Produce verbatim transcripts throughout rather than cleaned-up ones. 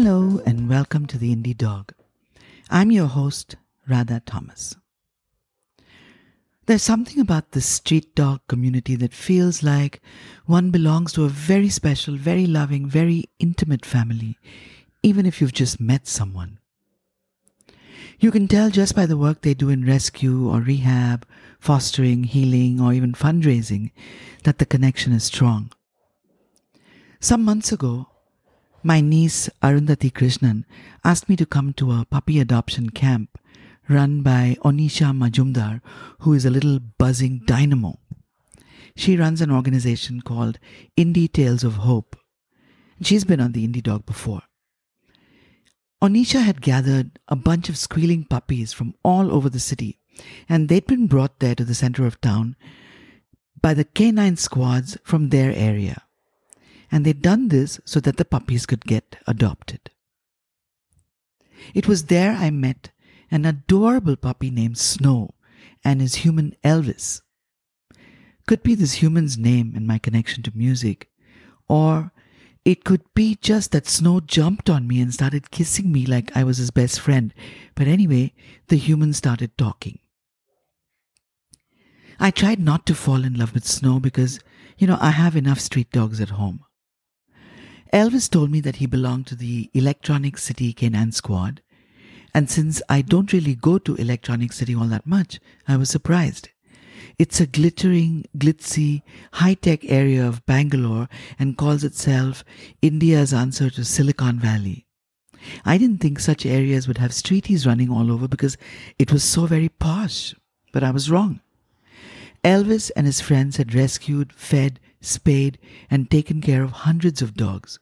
Hello and welcome to the Indie Dog. I'm your host, Radha Thomas. There's something about the street dog community that feels like one belongs to a very special, very loving, very intimate family, even if you've just met someone. You can tell just by the work they do in rescue or rehab, fostering, healing, or even fundraising that the connection is strong. Some months ago, my niece Arundhati Krishnan asked me to come to a puppy adoption camp run by Onisha Majumdar, who is a little buzzing dynamo. She runs an organization called Indie Tales of Hope. She's been on the Indie Dog before. Onisha had gathered a bunch of squealing puppies from all over the city, and they'd been brought there to the center of town by the canine squads from their area. And they'd done this so that the puppies could get adopted. It was there I met an adorable puppy named Snow and his human Elvis. Could be this human's name and my connection to music, or it could be just that Snow jumped on me and started kissing me like I was his best friend. But anyway, the human started talking. I tried not to fall in love with Snow because, you know, I have enough street dogs at home. Elvis told me that he belonged to the Electronic City Canine Squad, and since I don't really go to Electronic City all that much, I was surprised. It's a glittering, glitzy, high-tech area of Bangalore and calls itself India's answer to Silicon Valley. I didn't think such areas would have streeties running all over because it was so very posh, but I was wrong. Elvis and his friends had rescued, fed, spayed, and taken care of hundreds of dogs.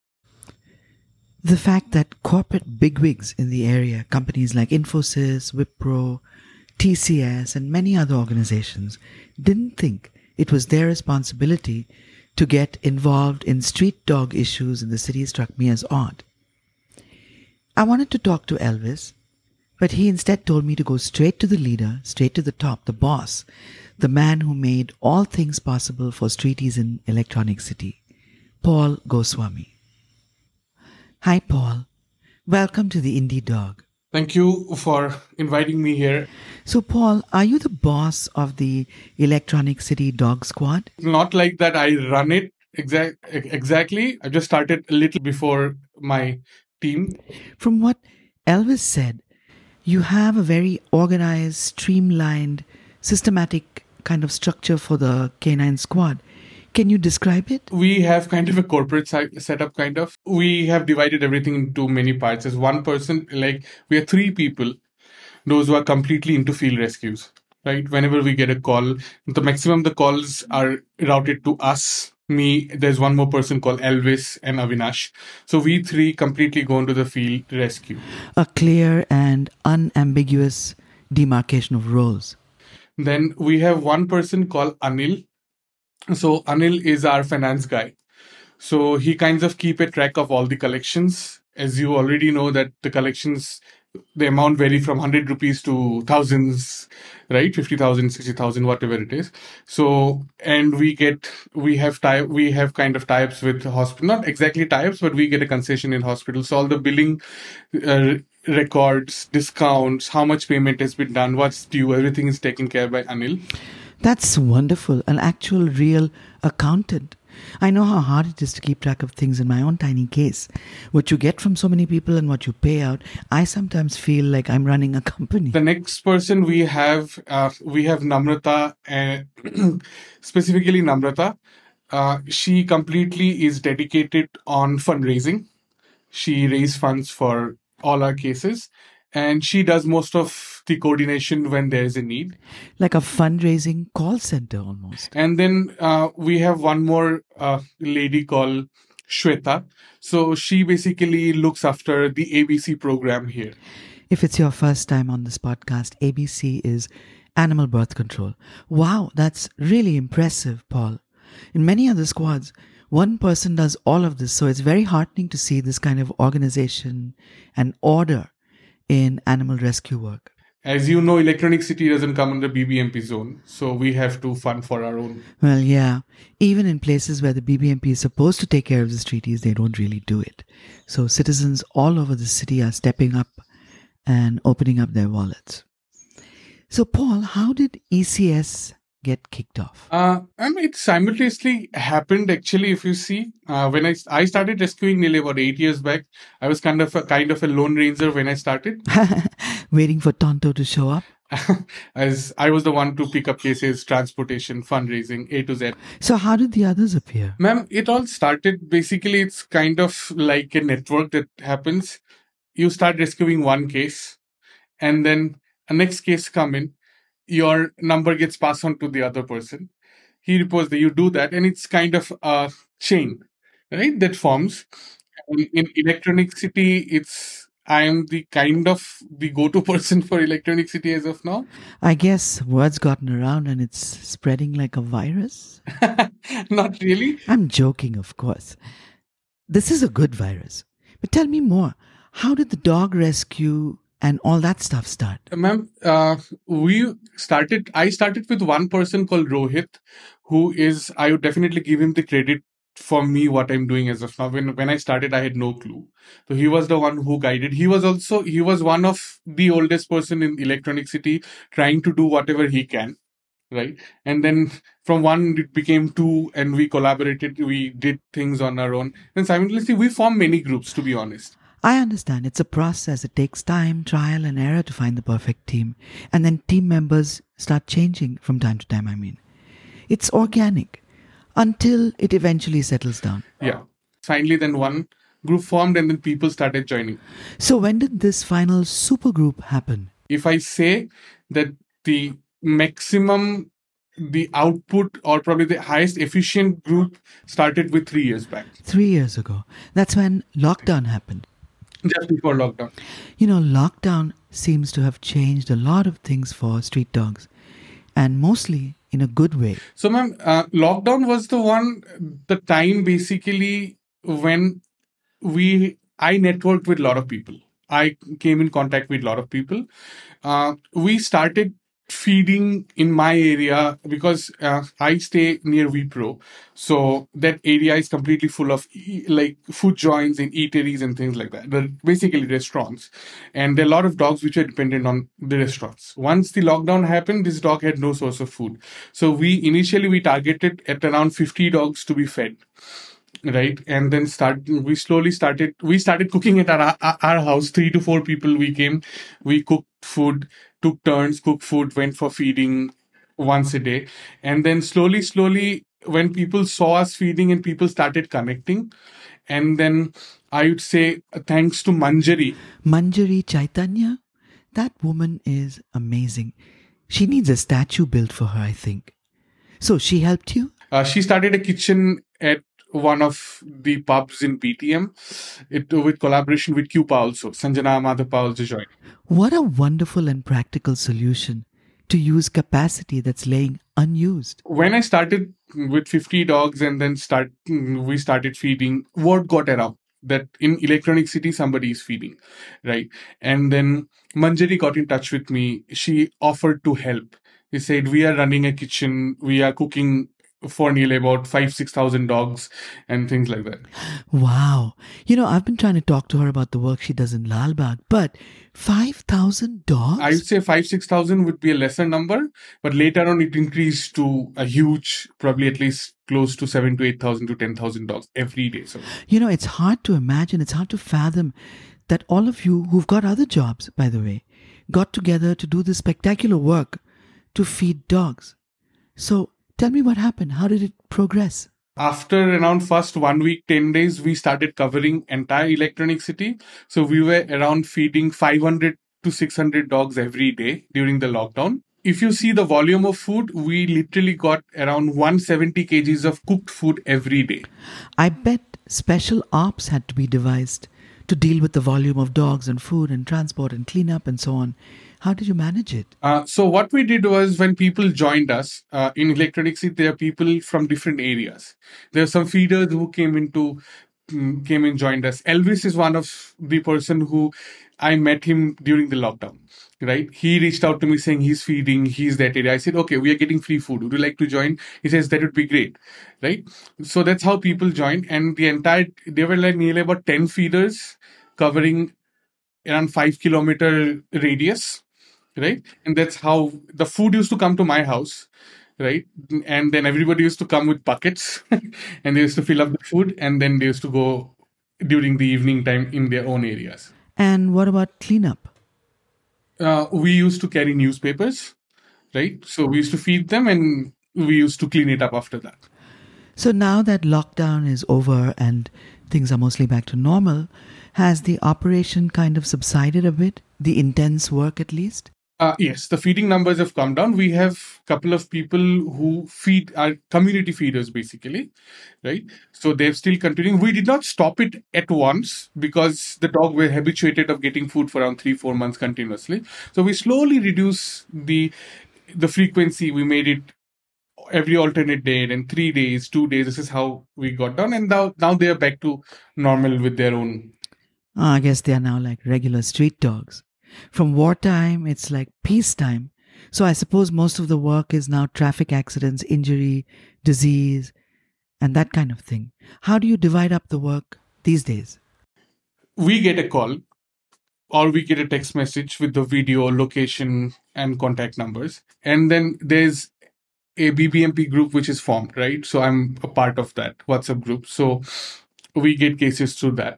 The fact that corporate bigwigs in the area, companies like Infosys, Wipro, T C S, and many other organizations, didn't think it was their responsibility to get involved in street dog issues in the city struck me as odd. I wanted to talk to Elvis, but he instead told me to go straight to the leader, straight to the top, the boss, the man who made all things possible for streeties in Electronic City, Paul Goswami. Hi, Paul. Welcome to the Indie Dog. Thank you for inviting me here. So, Paul, are you the boss of the Electronic City Dog Squad? Not like that I run it exact, exactly. I just started a little before my team. From what Elvis said, you have a very organized, streamlined, systematic kind of structure for the canine squad. Can you describe it? We have kind of a corporate si- setup, kind of. We have divided everything into many parts. As one person, like we are three people, those who are completely into field rescues, right? Whenever we get a call, the maximum the calls are routed to us. Me, there's one more person called Elvis and Avinash. So we three completely go into the field rescue. A clear and unambiguous demarcation of roles. Then we have one person called Anil. So Anil is our finance guy. So he kinds of keep a track of all the collections. As you already know that the collections, the amount vary from one hundred rupees to thousands, right? fifty thousand, sixty thousand, whatever it is. So, and we get, we have tie, we have kind of tie-ups with hospital, not exactly tie-ups, but we get a concession in hospitals. So all the billing uh, records, discounts, how much payment has been done, what's due, everything is taken care by Anil. That's wonderful. An actual real accountant. I know how hard it is to keep track of things in my own tiny case. What you get from so many people and what you pay out, I sometimes feel like I'm running a company. The next person we have, uh, we have Namrata, uh, specifically Namrata. Uh, she completely is dedicated on fundraising. She raises funds for all our cases. And she does most of the coordination when there's a need. Like a fundraising call center almost. And then uh, we have one more uh, lady called Shweta. So she basically looks after the A B C program here. If it's your first time on this podcast, A B C is Animal Birth Control. Wow, that's really impressive, Paul. In many other squads, one person does all of this. So it's very heartening to see this kind of organization and order in animal rescue work. As you know, Electronic City doesn't come under B B M P zone, so we have to fund for our own. Well, yeah. Even in places where the B B M P is supposed to take care of the streeties, they don't really do it. So citizens all over the city are stepping up and opening up their wallets. So, Paul, how did E C S get kicked off? Uh, I mean, it simultaneously happened. Actually, if you see, uh, when I I started rescuing nearly about eight years back, I was kind of a kind of a lone ranger when I started. Waiting for Tonto to show up. As I was the one to pick up cases, transportation, fundraising, A to Z. So, how did the others appear? Ma'am, it all started basically. It's kind of like a network that happens. You start rescuing one case, and then a next case come in. Your number gets passed on to the other person. He reports that you do that, and it's kind of a chain, right? That forms. In, in Electronic City, it's I am the kind of the go-to person for Electronic City as of now. I guess word's gotten around and it's spreading like a virus. Not really. I'm joking, of course. This is a good virus. But tell me more. How did the dog rescue and all that stuff start? Ma'am, uh, we started, I started with one person called Rohit, who is, I would definitely give him the credit for me what I'm doing as of now. When, when I started, I had no clue. So he was the one who guided. He was also, he was one of the oldest person in Electronic City trying to do whatever he can. Right. And then from one, it became two, and we collaborated. We did things on our own. And simultaneously, we formed many groups, to be honest. I understand. It's a process. It takes time, trial, and error to find the perfect team. And then team members start changing from time to time, I mean. It's organic until it eventually settles down. Yeah. Finally, then one group formed, and then people started joining. So when did this final supergroup happen? If I say that the maximum, the output, or probably the highest efficient group started with three years back. Three years ago. That's when lockdown happened. Just before lockdown. You know, lockdown seems to have changed a lot of things for street dogs, and mostly in a good way. So, ma'am, uh, lockdown was the one, the time basically when we, I networked with a lot of people. I came in contact with a lot of people. Uh, we started feeding in my area because uh, I stay near Wipro. So that area is completely full of e- like food joints and eateries and things like that. They're basically restaurants. And there are a lot of dogs which are dependent on the restaurants. Once the lockdown happened, this dog had no source of food. So we initially we targeted at around fifty dogs to be fed. Right. And then start, we slowly started, we started cooking at our, our house. Three to four people we came, we cooked food, took turns, cooked food, went for feeding once a day. And then slowly, slowly, when people saw us feeding and people started connecting, and then I would say thanks to Manjari. Manjari Chaitanya? That woman is amazing. She needs a statue built for her, I think. So she helped you? Uh, she started a kitchen at one of the pubs in P T M, it with collaboration with Q P A also. Sanjana Madhapa also joined. What a wonderful and practical solution to use capacity that's laying unused. When I started with fifty dogs and then start, we started feeding, word got around that in Electronic City somebody is feeding, right? And then Manjari got in touch with me. She offered to help. He said, we are running a kitchen, we are cooking for nearly about five, six thousand dogs and things like that. Wow. You know, I've been trying to talk to her about the work she does in Lalbagh, but five thousand dogs? I would say five, six thousand would be a lesser number, but later on it increased to a huge, probably at least close to seven to eight thousand to ten thousand dogs every day. So, you know, it's hard to imagine, it's hard to fathom that all of you who've got other jobs, by the way, got together to do this spectacular work to feed dogs. So, tell me what happened. How did it progress? After around first one week, ten days, we started covering entire Electronic City. So we were around feeding five hundred to six hundred dogs every day during the lockdown. If you see the volume of food, we literally got around one hundred seventy kilograms of cooked food every day. I bet special ops had to be devised to deal with the volume of dogs and food and transport and cleanup and so on. How did you manage it? Uh, so what we did was when people joined us uh, in Electronic City, there are people from different areas. There are some feeders who came into um, came and joined us. Elvis is one of the person who I met him during the lockdown. right? He reached out to me saying he's feeding, he's that area. I said, okay, we are getting free food. Would you like to join? He says, that would be great, right? So that's how people joined. And the entire, they were like nearly about ten feeders covering around five kilometer radius, right? And that's how the food used to come to my house, right? And then everybody used to come with buckets and they used to fill up the food and then they used to go during the evening time in their own areas. And what about cleanup? Uh, we used to carry newspapers, right? So we used to feed them and we used to clean it up after that. So now that lockdown is over and things are mostly back to normal, has the operation kind of subsided a bit? The intense work at least? Uh, yes, the feeding numbers have come down. We have a couple of people who feed our community feeders, basically, right? So they're still continuing. We did not stop it at once because the dog were habituated of getting food for around three, four months continuously. So we slowly reduce the the frequency. We made it every alternate day, and three days, two days. This is how we got down, and now now they are back to normal with their own. Oh, I guess they are now like regular street dogs. From wartime, it's like peacetime. So I suppose most of the work is now traffic accidents, injury, disease, and that kind of thing. How do you divide up the work these days? We get a call or we get a text message with the video, location, and contact numbers. And then there's a B B M P group which is formed, right? So I'm a part of that WhatsApp group. So we get cases through that.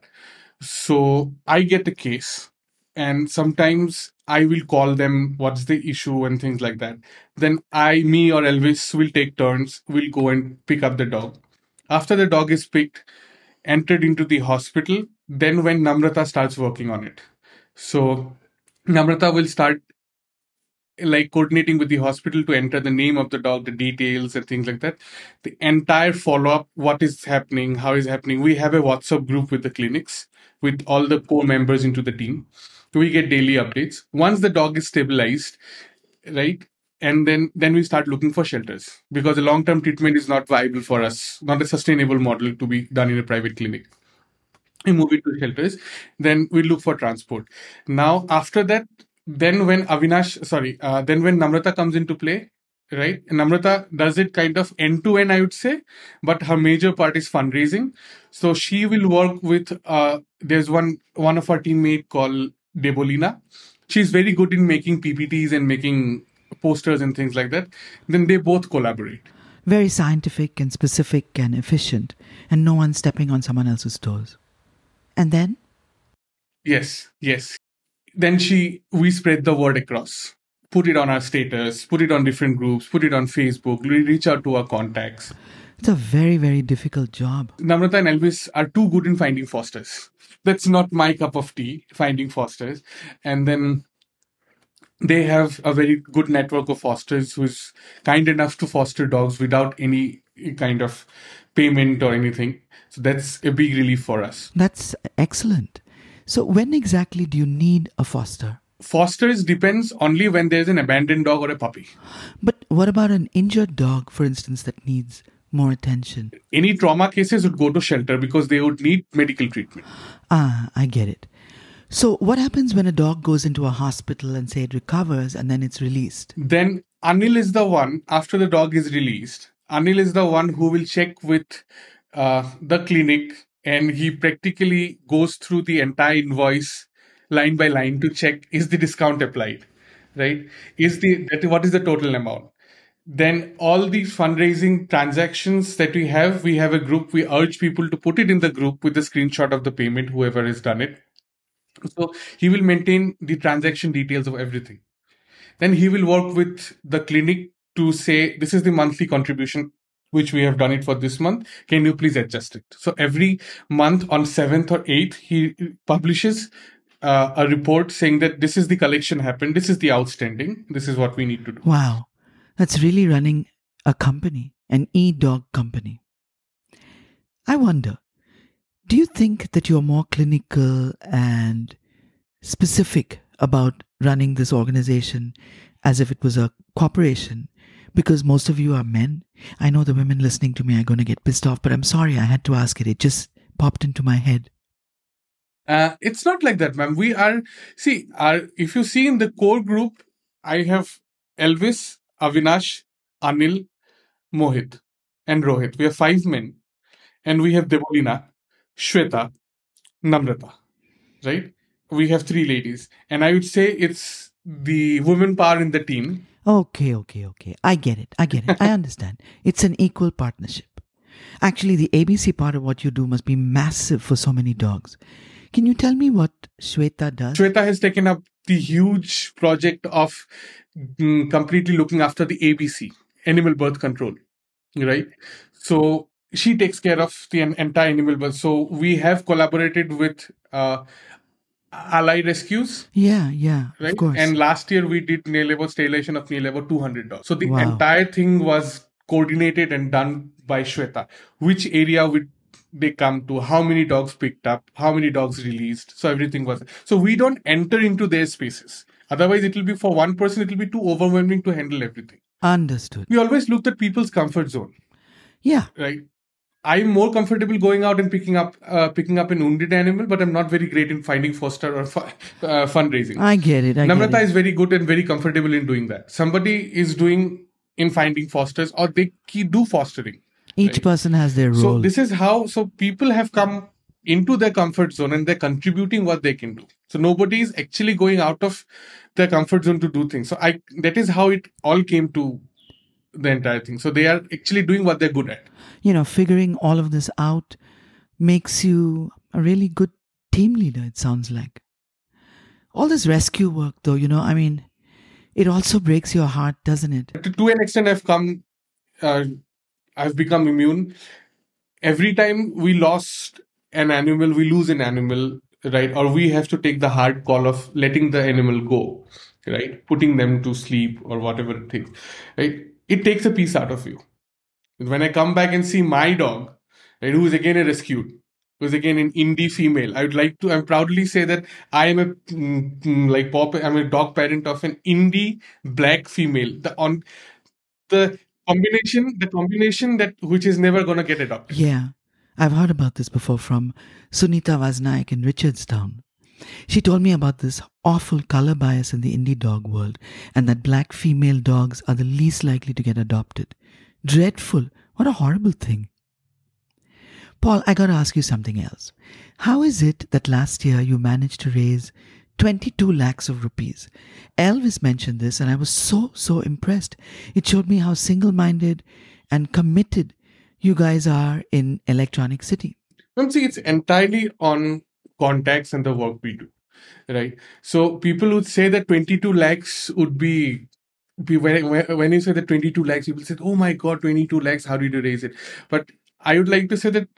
So I get a case. And sometimes I will call them, what's the issue and things like that. Then I, me or Elvis will take turns, we'll go and pick up the dog. After the dog is picked, entered into the hospital, then when Namrata starts working on it. So Namrata will start like coordinating with the hospital to enter the name of the dog, the details and things like that. The entire follow-up, what is happening, how is happening. We have a WhatsApp group with the clinics, with all the core members into the team. We get daily updates. Once the dog is stabilized, right? And then, then we start looking for shelters because a long-term treatment is not viable for us, not a sustainable model to be done in a private clinic. We move it to shelters. Then we look for transport. Now, after that, then when Avinash, sorry, uh, then when Namrata comes into play, right? Namrata does it kind of end to end, I would say, but her major part is fundraising. So she will work with, uh, there's one, one of our teammate called Debolina. She's very good in making P P Ts and making posters and things like that. Then they both collaborate. Very scientific and specific and efficient, and no one stepping on someone else's toes. And then? Yes, yes. Then she, we spread the word across. Put it on our status, put it on different groups, put it on Facebook, we reach out to our contacts. It's a very, very difficult job. Namrata and Elvis are too good in finding fosters. That's not my cup of tea, finding fosters. And then they have a very good network of fosters who's kind enough to foster dogs without any kind of payment or anything. So that's a big relief for us. That's excellent. So when exactly do you need a foster? Fosters depends only when there's an abandoned dog or a puppy. But what about an injured dog, for instance, that needs more attention? Any trauma cases would go to shelter because they would need medical treatment. Ah, I get it. So what happens when a dog goes into a hospital and say it recovers and then it's released? Then Anil is the one, after the dog is released, Anil is the one who will check with uh, the clinic, and he practically goes through the entire invoice line by line to check, is the discount applied, right? Is the that, what is the total amount? Then all the fundraising transactions that we have, we have a group. We urge people to put it in the group with the screenshot of the payment, whoever has done it. So he will maintain the transaction details of everything. Then he will work with the clinic to say, this is the monthly contribution which we have done it for this month. Can you please adjust it? So every month on seventh or eighth, he publishes uh, a report saying that this is the collection happened. This is the outstanding. This is what we need to do. Wow. That's really running a company, an e-dog company. I wonder, do you think that you're more clinical and specific about running this organization as if it was a corporation? Because most of you are men. I know the women listening to me are going to get pissed off, but I'm sorry I had to ask it. It just popped into my head. Uh, it's not like that, ma'am. We are, see, our, if you see in the core group, I have Elvis, Avinash, Anil, Mohit, and Rohit. We have five men. And we have Debolina, Shweta, Namrata, right? We have three ladies. And I would say it's the women power in the team. Okay, okay, okay. I get it. I get it. I understand. It's an equal partnership. Actually, the A B C part of what you do must be massive for so many dogs. Can you tell me what Shweta does? Shweta has taken up the huge project of mm, completely looking after the A B C, animal birth control, right? So she takes care of the en- entire animal birth. So we have collaborated with uh, Ally Rescues. Yeah, yeah, Right. of course. And last year we did nearly about sterilization of nearly about two hundred dogs. So the Wow. entire thing was coordinated and done by Shweta. Which area would they come to? How many dogs picked up? How many dogs released? So everything was. So we don't enter into their spaces. Otherwise, it will be for one person. It will be too overwhelming to handle everything. Understood. We always looked at people's comfort zone. Yeah. Right. I'm more comfortable going out and picking up uh, picking up an wounded animal, but I'm not very great in finding foster or fu- uh, fundraising. I get it. I Namrata get it. is very good and very comfortable in doing that. Somebody is doing in finding fosters, or they ke- do fostering. Each right? person has their role. So this is how. So people have come into their comfort zone and they're contributing what they can do. So nobody is actually going out of their comfort zone to do things. So I that is how it all came to the entire thing. So they are actually doing what they're good at. You know, figuring all of this out makes you a really good team leader, it sounds like. All this rescue work, though, you know, I mean, it also breaks your heart, doesn't it? To, to an extent, I've come, uh, I've become immune. Every time we lost an animal, we lose an animal, right? Or we have to take the hard call of letting the animal go, right? Putting them to sleep or whatever it takes, right? It takes a piece out of you. When I come back and see my dog, right, who is again a rescued, who is again an indie female, I would like to, I'm proudly say that I am a mm, mm, like pop, I'm a dog parent of an indie black female. The on the combination, the combination that which is never gonna get adopted. Yeah, I've heard about this before from Sunita Vasnaik in Richardstown. She told me about this awful color bias in the indie dog world and that black female dogs are the least likely to get adopted. Dreadful. What a horrible thing. Paul, I gotta ask you something else. How is it that last year you managed to raise twenty-two lakhs of rupees? Elvis mentioned this and I was so, so impressed. It showed me how single-minded and committed you guys are in Electronic City. Well, see, it's entirely on contacts and the work we do, right? So people would say that twenty-two lakhs would be, be when, when you say that twenty-two lakhs, people say, oh my God, twenty-two lakhs, how did you raise it? But I would like to say that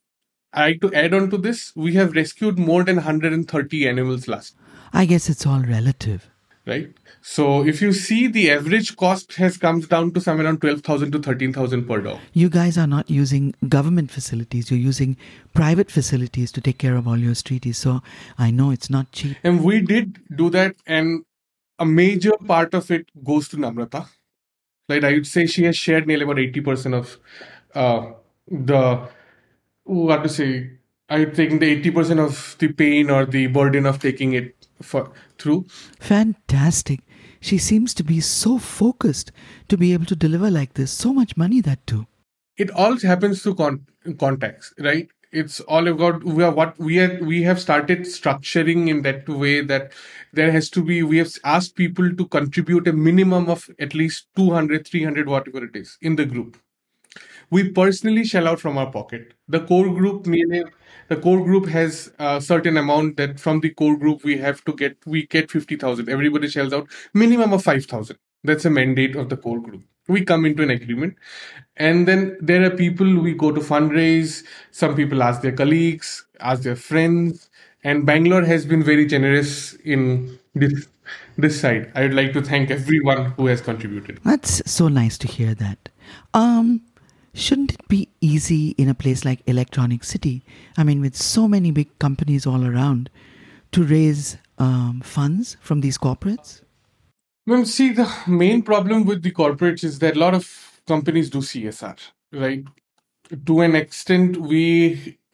I like to add on to this, we have rescued more than one hundred thirty animals last. I guess it's all relative. Right. So if you see, the average cost has comes down to somewhere around twelve thousand to thirteen thousand per dog. You guys are not using government facilities. You're using private facilities to take care of all your streeties. So I know it's not cheap. And we did do that. And a major part of it goes to Namrata. Right. I would say she has shared nearly about eighty percent of uh, the, what to say, I taking the eighty percent of the pain or the burden of taking it for, through. Fantastic. She seems to be so focused to be able to deliver like this. So much money, that too. It all happens through con- contacts, right? It's all about we are what we are. We have started structuring in that way that there has to be. We have asked people to contribute a minimum of at least two hundred, three hundred, whatever it is, in the group. We personally shell out from our pocket. The core group, meaning the core group has a certain amount that from the core group we have to get. We get fifty thousand. Everybody shells out minimum of five thousand. That's a mandate of the core group. We come into an agreement, and then there are people we go to fundraise. Some people ask their colleagues, ask their friends, and Bangalore has been very generous in this this side. I would like to thank everyone who has contributed. That's so nice to hear that. Um, shouldn't it be easy in a place like Electronic City? I mean, with so many big companies all around, to raise um, funds from these corporates? Well, see, the main problem with the corporates is that a lot of companies do C S R, right? To an extent, we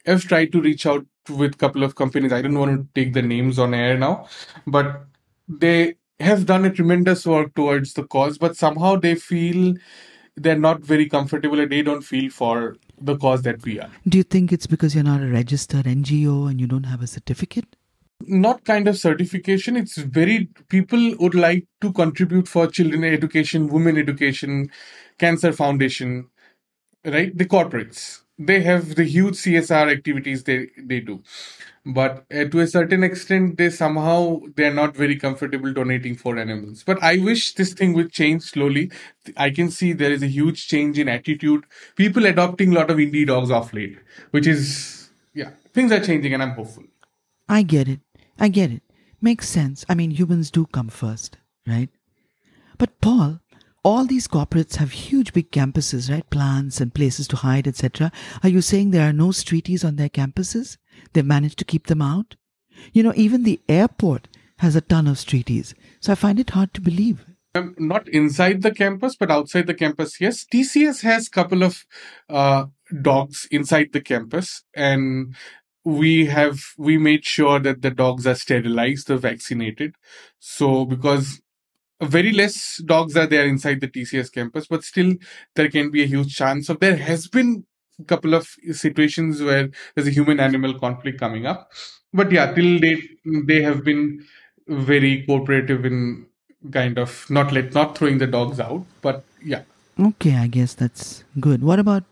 have tried to reach out with a couple of companies. I don't want to take the names on air now, but they have done a tremendous work towards the cause, but somehow they feel they're not very comfortable and they don't feel for the cause that we are. Do you think it's because you're not a registered N G O and you don't have a certificate? Not kind of certification. It's very, people would like to contribute for children education, women education, cancer foundation, right? The corporates, they have the huge C S R activities they, they do. But uh, to a certain extent, they somehow, they're not very comfortable donating for animals. But I wish this thing will change slowly. I can see there is a huge change in attitude. People adopting a lot of indie dogs off late, which is, yeah, things are changing and I'm hopeful. I get it. I get it. Makes sense. I mean, humans do come first, right? But Paul, all these corporates have huge big campuses, right? Plants and places to hide, et cetera. Are you saying there are no streeties on their campuses? They've managed to keep them out? You know, even the airport has a ton of streeties. So I find it hard to believe. Um, not inside the campus, but outside the campus, yes. T C S has a couple of uh, dogs inside the campus, and we have we made sure that the dogs are sterilized, they're vaccinated. So because very less dogs are there inside the T C S campus, but still there can be a huge chance of, there has been a couple of situations where there's a human animal conflict coming up. But yeah, till date, they have been very cooperative in kind of not let not throwing the dogs out. But yeah. Okay, I guess that's good. What about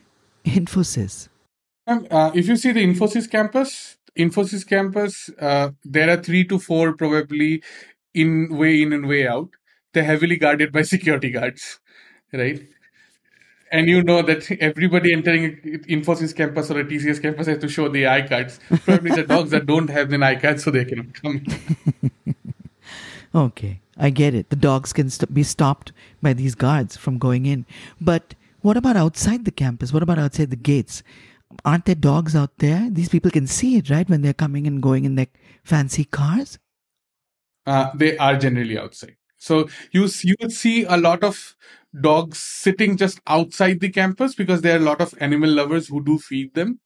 Infosys? Um, uh, if you see the Infosys campus, Infosys campus, uh, there are three to four probably in way in and way out. They're heavily guarded by security guards, right? And you know that everybody entering Infosys campus or a T C S campus has to show the I cards. Probably the dogs that don't have the I cards, so they cannot come in. Okay, I get it. The dogs can st- be stopped by these guards from going in. But what about outside the campus? What about outside the gates? Aren't there dogs out there? These people can see it, right? When they're coming and going in their fancy cars? Uh, they are generally outside. So you you would see a lot of dogs sitting just outside the campus because there are a lot of animal lovers who do feed them.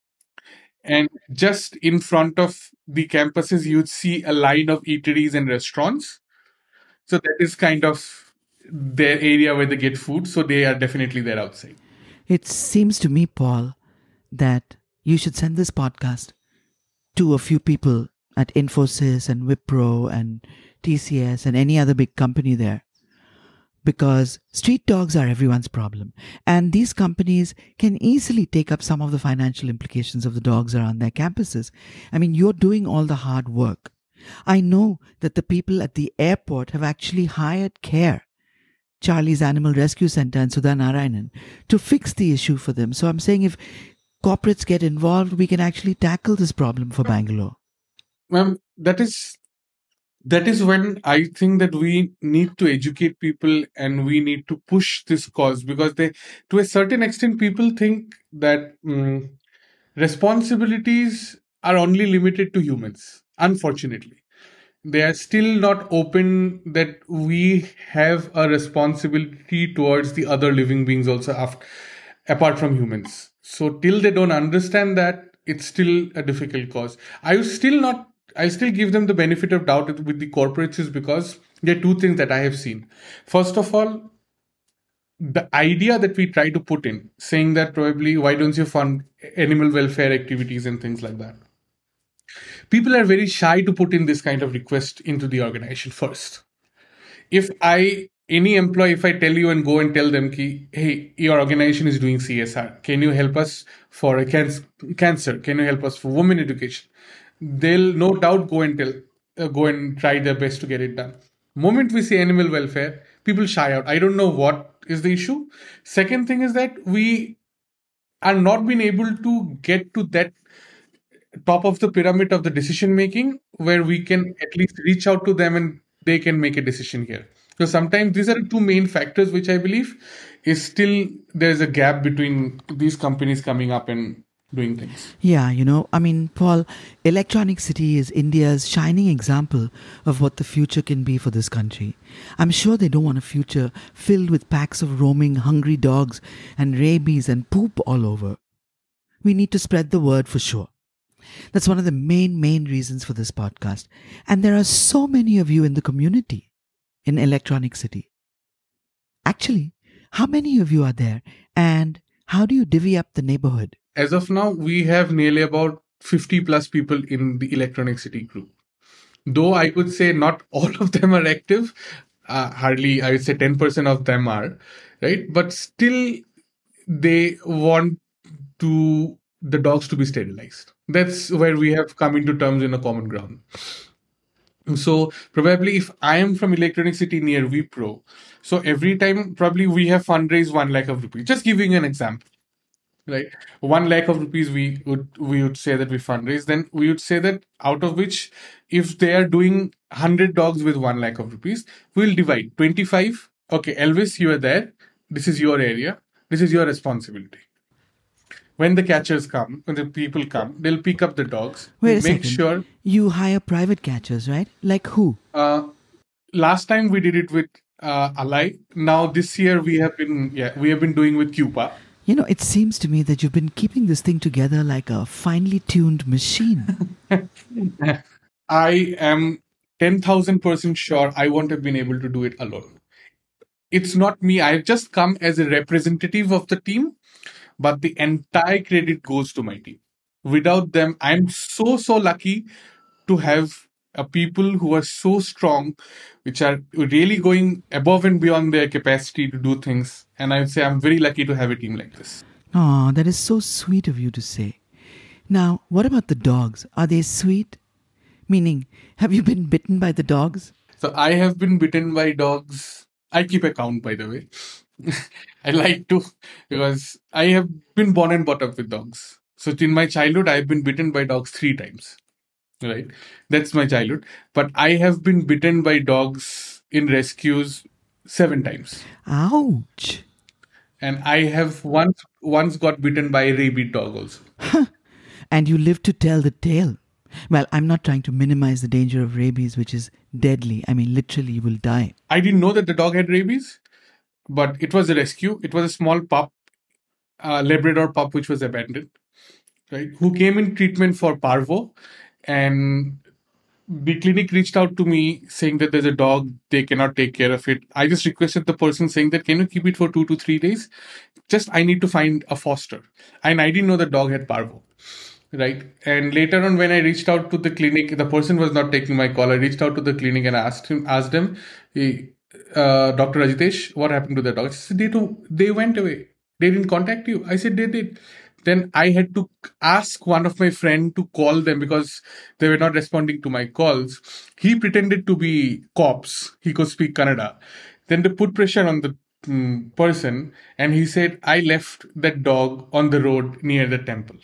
And just in front of the campuses, you'd see a line of eateries and restaurants. So that is kind of their area where they get food. So they are definitely there outside. It seems to me, Paul, that you should send this podcast to a few people at Infosys and Wipro and T C S and any other big company there. Because street dogs are everyone's problem. And these companies can easily take up some of the financial implications of the dogs around their campuses. I mean, you're doing all the hard work. I know that the people at the airport have actually hired CARE, Charlie's Animal Rescue Center and Sudha Narayanan, to fix the issue for them. So I'm saying if corporates get involved, we can actually tackle this problem for Bangalore. Well, that is that is when I think that we need to educate people and we need to push this cause, because they, to a certain extent, people think that um, responsibilities are only limited to humans. Unfortunately, they are still not open that we have a responsibility towards the other living beings also, after, apart from humans. So till they don't understand that, it's still a difficult cause. I will still not. I still give them the benefit of doubt with the corporates, is because there are two things that I have seen. First of all, the idea that we try to put in, saying that probably why don't you fund animal welfare activities and things like that. People are very shy to put in this kind of request into the organization first. If I, any employee, if I tell you and go and tell them, ki, hey, your organization is doing C S R, can you help us for a can- cancer? Can you help us for women education? They'll no doubt go and tell, uh, go and try their best to get it done. Moment we say animal welfare, people shy out. I don't know what is the issue. Second thing is that we are not being able to get to that top of the pyramid of the decision making, where we can at least reach out to them and they can make a decision here. So sometimes these are the two main factors which I believe is still there's a gap between these companies coming up and doing things. Yeah, you know, I mean, Paul, Electronic City is India's shining example of what the future can be for this country. I'm sure they don't want a future filled with packs of roaming hungry dogs and rabies and poop all over. We need to spread the word for sure. That's one of the main, main reasons for this podcast. And there are so many of you in the community in Electronic City. Actually, how many of you are there? And how do you divvy up the neighborhood? As of now, we have nearly about fifty plus people in the Electronic City group. Though I could say not all of them are active, uh, hardly I would say ten percent of them are, right? But still, they want to the dogs to be sterilized. That's where we have come into terms in a common ground. So probably if I am from Electronic City near Wipro, so every time probably we have fundraised one lakh of rupees. Just giving an example, right? One lakh of rupees we would we would say that we fundraise. Then we would say that out of which, if they are doing hundred dogs with one lakh of rupees, we'll divide twenty five. Okay, Elvis, you are there. This is your area. This is your responsibility. When the catchers come, when the people come, they'll pick up the dogs. Wait a make second. sure. You hire private catchers, right? Like who? Uh, last time we did it with uh, Alai. Now this year we have been yeah we have been doing with Cupa. You know, it seems to me that you've been keeping this thing together like a finely tuned machine. I am ten thousand percent sure I won't have been able to do it alone. It's not me. I've just come as a representative of the team, but the entire credit goes to my team. Without them, I'm so, so lucky to have a people who are so strong, which are really going above and beyond their capacity to do things. And I would say I'm very lucky to have a team like this. Oh, that is so sweet of you to say. Now, what about the dogs? Are they sweet? Meaning, have you been bitten by the dogs? So I have been bitten by dogs. I keep a count, by the way. I like to, because I have been born and brought up with dogs. So in my childhood, I've been bitten by dogs three times. Right? That's my childhood. But I have been bitten by dogs in rescues seven times. Ouch. And I have once once got bitten by a rabid dog also. And you live to tell the tale. Well, I'm not trying to minimize the danger of rabies, which is deadly. I mean, literally, you will die. I didn't know that the dog had rabies, but it was a rescue. It was a small pup, a Labrador pup, which was abandoned, right? Who came in treatment for parvo, and the clinic reached out to me saying that there's a dog, they cannot take care of it. I just requested the person saying that, can you keep it for two to three days? Just, I need to find a foster. And I didn't know the dog had parvo. Right. And later on, when I reached out to the clinic, the person was not taking my call. I reached out to the clinic and asked him, asked them, hey, uh, Doctor Ajitesh, what happened to the dog? He said, they, too, they went away. They didn't contact you. I said, they did. Then I had to ask one of my friend to call them because they were not responding to my calls. He pretended to be cops. He could speak Kannada. Then they put pressure on the um, person and he said, I left that dog on the road near the temple.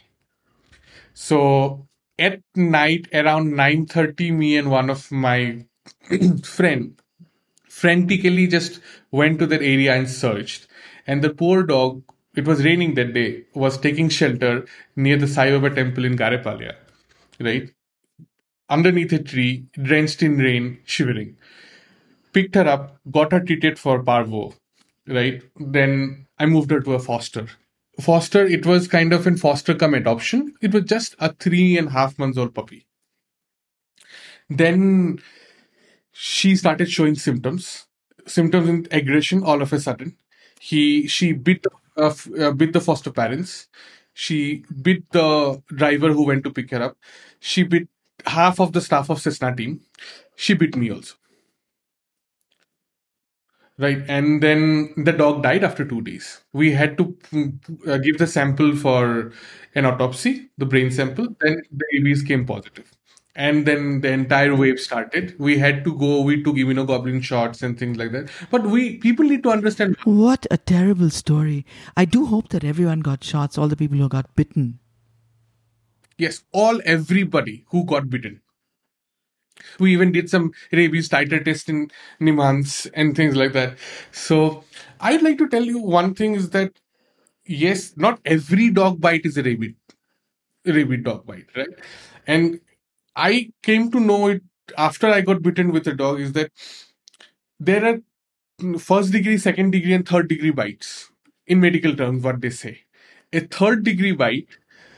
So at night around nine thirty, me and one of my friend frantically just went to that area and searched. And the poor dog, it was raining that day, was taking shelter near the Sai Baba temple in Garepalya, right? Underneath a tree, drenched in rain, shivering. Picked her up, got her treated for parvo, right? Then I moved her to a foster. Foster, it was kind of in foster come adoption. It was just a three and a half months old puppy. Then she started showing symptoms, symptoms in aggression all of a sudden. He, she bit, uh, uh, bit the foster parents. She bit the driver who went to pick her up. She bit half of the staff of Cessna team. She bit me also. Right. And then the dog died after two days. We had to uh, give the sample for an autopsy, the brain sample. Then the rabies came positive. And then the entire wave started. We had to go, we took immunoglobulin shots and things like that. But we people need to understand. What a terrible story. I do hope that everyone got shots, all the people who got bitten. Yes, all everybody who got bitten. We even did some rabies titer test in Nimans and things like that. So I'd like to tell you one thing is that, yes, not every dog bite is a rabid, rabid dog bite, right? And I came to know it after I got bitten with a dog is that there are first degree, second degree and third degree bites in medical terms, what they say. A third degree bite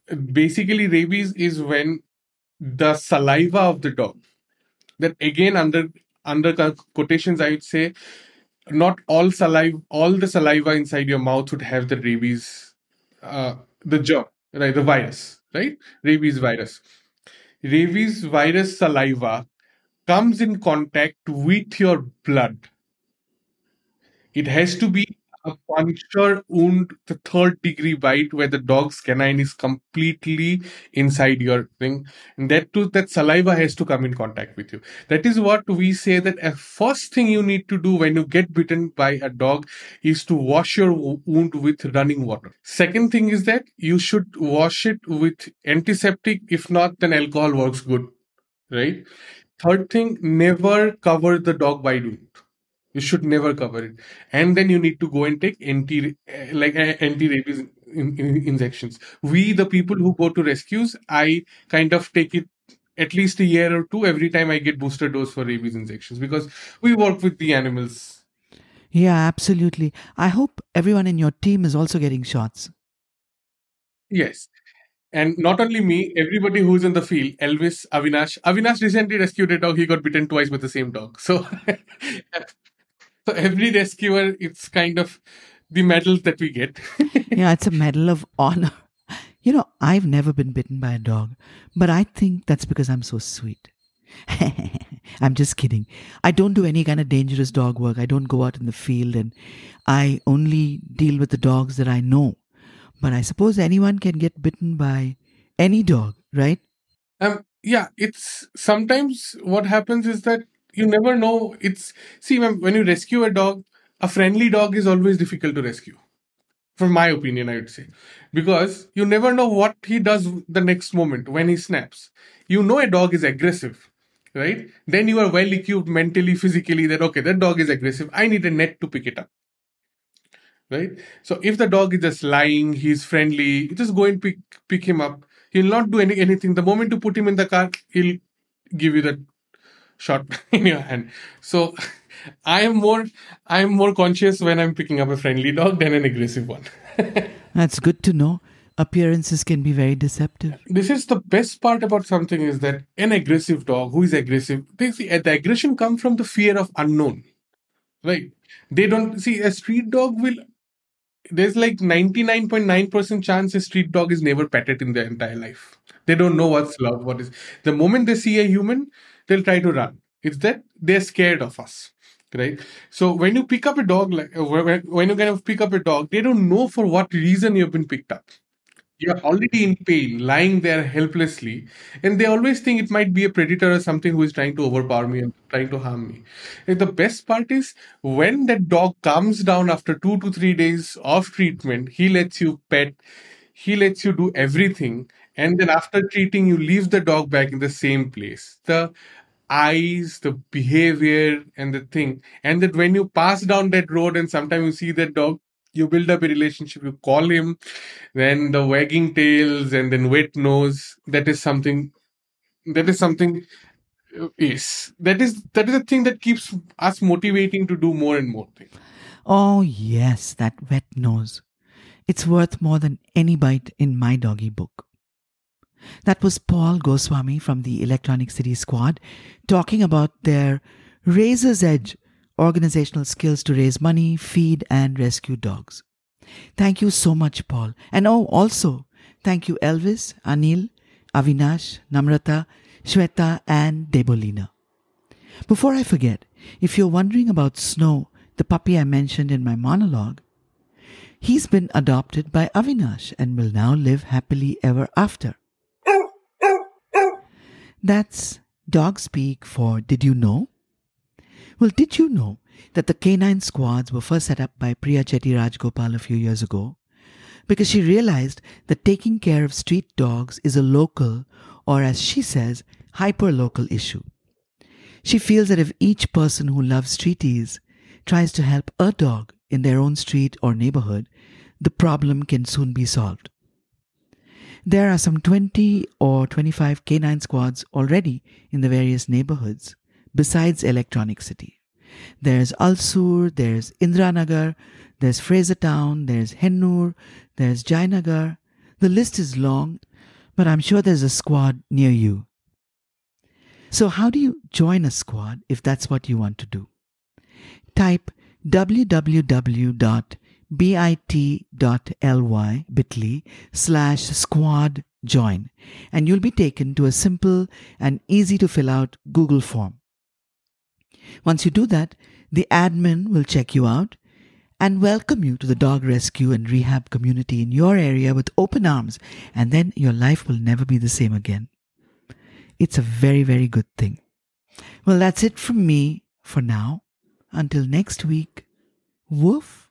basically rabies is when the saliva of the dog, that again under under quotations I would say, not all saliva, all the saliva inside your mouth would have the rabies, uh, the germ, right, the virus, right, rabies virus. Rabies virus saliva comes in contact with your blood. It has to be a puncture wound, the third degree bite, where the dog's canine is completely inside your thing. And that too, that saliva has to come in contact with you. That is what we say, that a first thing you need to do when you get bitten by a dog is to wash your wo- wound with running water. Second thing is that you should wash it with antiseptic. If not, then alcohol works good, right? Third thing, never cover the dog bite wound. You should never cover it, and then you need to go and take anti eh, like eh, anti rabies in, in, injections. We, the people who go to rescues, I kind of take it at least a year or two every time I get booster dose for rabies injections, because we work with the animals. Yeah, absolutely. I hope everyone in your team is also getting shots. Yes. And not only me, everybody who's in the field, Elvis, Avinash. Avinash recently rescued a dog. He got bitten twice with the same dog. So, so every rescuer, it's kind of the medals that we get. Yeah, it's a medal of honor. You know, I've never been bitten by a dog, but I think that's because I'm so sweet. I'm just kidding. I don't do any kind of dangerous dog work. I don't go out in the field, and I only deal with the dogs that I know. But I suppose anyone can get bitten by any dog, right? Um, yeah, it's sometimes what happens is that you never know. It's see when, when you rescue a dog, a friendly dog is always difficult to rescue. From my opinion, I would say, because you never know what he does the next moment when he snaps. You know a dog is aggressive, right? Then you are well equipped mentally, physically, that okay, that dog is aggressive. I need a net to pick it up, right? So if the dog is just lying, he's friendly, you just go and pick pick him up. He'll not do any anything. The moment you put him in the car, he'll give you that shot in your hand. So I am more I am more conscious when I'm picking up a friendly dog than an aggressive one. That's good to know. Appearances can be very deceptive. This is the best part about something, is that an aggressive dog who is aggressive, they see the aggression comes from the fear of unknown, right? They don't see a street dog will. There's like ninety-nine point nine percent chance a street dog is never petted in their entire life. They don't know what's love, what is. The moment they see a human, they'll try to run. It's that they're scared of us, right? So when you pick up a dog, like uh, when when you kind of pick up a dog, they don't know for what reason you've been picked up. You're already in pain, lying there helplessly, and they always think it might be a predator or something who is trying to overpower me and trying to harm me. And the best part is when that dog calms down after two to three days of treatment, he lets you pet, he lets you do everything, and then after treating, you leave the dog back in the same place. The eyes, the behavior, and the thing, and that when you pass down that road and sometimes you see that dog, you build up a relationship, you call him, then the wagging tails and then wet nose, that is something, that is something, uh, yes, that is that is a thing that keeps us motivating to do more and more things. Oh, yes, that wet nose. It's worth more than any bite in my doggy book. That was Paul Goswami from the Electronic City Squad talking about their razor's edge organizational skills to raise money, feed, and rescue dogs. Thank you so much, Paul. And oh, also, thank you, Elvis, Anil, Avinash, Namrata, Shweta, and Debolina. Before I forget, if you're wondering about Snow, the puppy I mentioned in my monologue, he's been adopted by Avinash and will now live happily ever after. That's dog speak for Did You Know? Well, did you know that the canine squads were first set up by Priya Chetty Rajgopal a few years ago? Because she realized that taking care of street dogs is a local, or as she says, hyper-local issue. She feels that if each person who loves streeties tries to help a dog in their own street or neighborhood, the problem can soon be solved. There are some twenty or twenty-five canine squads already in the various neighborhoods, besides Electronic City. There's Alsur, there's Indranagar, there's Frasertown, there's Hennur, there's Jainagar. The list is long, but I'm sure there's a squad near you. So how do you join a squad if that's what you want to do? Type www.bit.ly bit.ly slash squad join and you'll be taken to a simple and easy to fill out Google form. Once you do that, the admin will check you out and welcome you to the dog rescue and rehab community in your area with open arms, and then your life will never be the same again. It's a very, very good thing. Well, that's it from me for now. Until next week, woof.